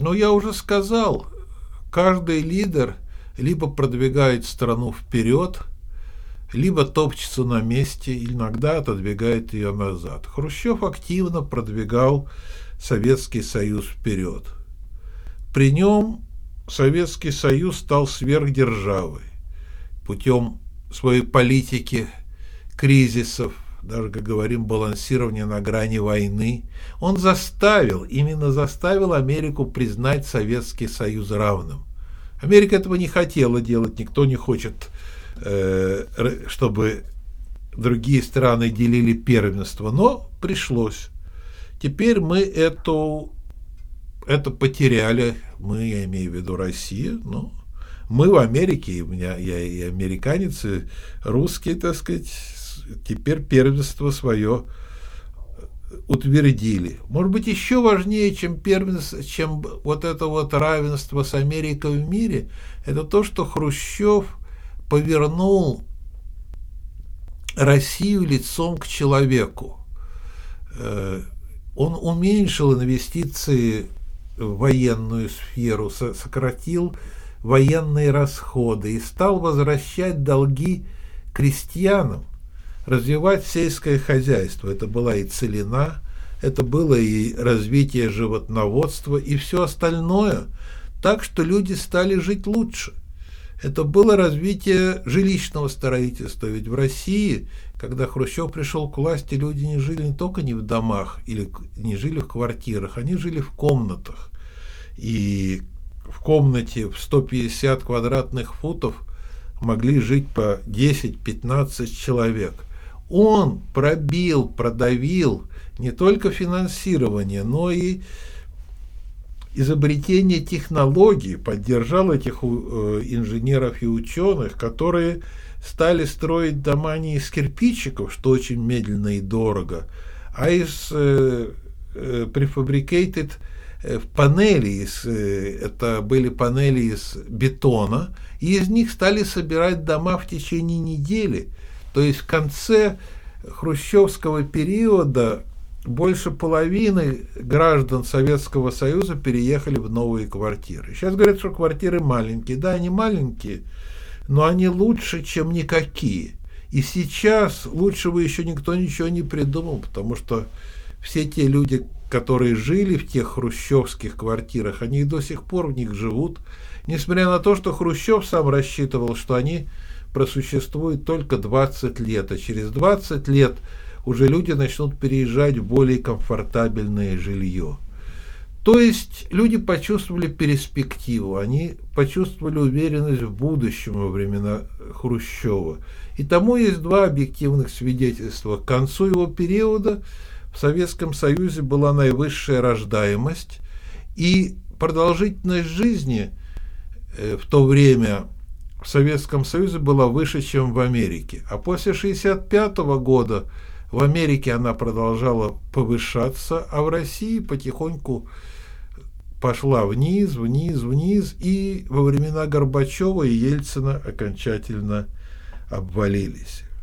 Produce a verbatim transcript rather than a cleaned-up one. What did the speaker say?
Но я уже сказал, каждый лидер либо продвигает страну вперед, либо топчется на месте, иногда отодвигает ее назад. Хрущев активно продвигал Советский Союз вперед. При нем Советский Союз стал сверхдержавой путем своей политики кризисов, даже, как говорим, балансирования на грани войны. Он заставил, именно заставил Америку признать Советский Союз равным. Америка этого не хотела делать, никто не хочет, э, чтобы другие страны делили первенство, но пришлось. Теперь мы эту, это потеряли, мы, я имею в виду Россию, но мы в Америке, и у меня, я и американец, и русские, так сказать, теперь первенство свое утвердили. Может быть, еще важнее, чем первенство, чем вот это вот равенство с Америкой в мире, это то, что Хрущев повернул Россию лицом к человеку. Он уменьшил инвестиции в военную сферу, сократил военные расходы и стал возвращать долги крестьянам, развивать сельское хозяйство. Это была и целина, это было и развитие животноводства, и все остальное, так что люди стали жить лучше. Это было развитие жилищного строительства. Ведь в России, когда Хрущев пришел к власти, люди не жили не только не в домах или не жили в квартирах, они жили в комнатах. И в комнате в сто пятьдесят квадратных футов могли жить по десять-пятнадцать человек. Он пробил, продавил не только финансирование, но и изобретение технологий, поддержал этих инженеров и ученых, которые стали строить дома не из кирпичиков, что очень медленно и дорого, а из э, э, prefabricated панелей, из, э, это были панели из бетона, и из них стали собирать дома в течение недели. То есть в конце хрущевского периода больше половины граждан Советского Союза переехали в новые квартиры. Сейчас говорят, что квартиры маленькие. Да, они маленькие, но они лучше, чем никакие. И сейчас лучшего еще никто ничего не придумал, потому что все те люди, которые жили в тех хрущевских квартирах, они и до сих пор в них живут, несмотря на то, что Хрущев сам рассчитывал, что они просуществуют только двадцать лет, а через двадцать лет уже люди начнут переезжать в более комфортабельное жилье. То есть люди почувствовали перспективу, они почувствовали уверенность в будущем во времена Хрущева. И тому есть два объективных свидетельства. К концу его периода в Советском Союзе была наивысшая рождаемость, и продолжительность жизни в то время в Советском Союзе была выше, чем в Америке. А после шестьдесят пятого года в Америке она продолжала повышаться, а в России потихоньку пошла вниз, вниз, вниз, и во времена Горбачева и Ельцина окончательно обвалились.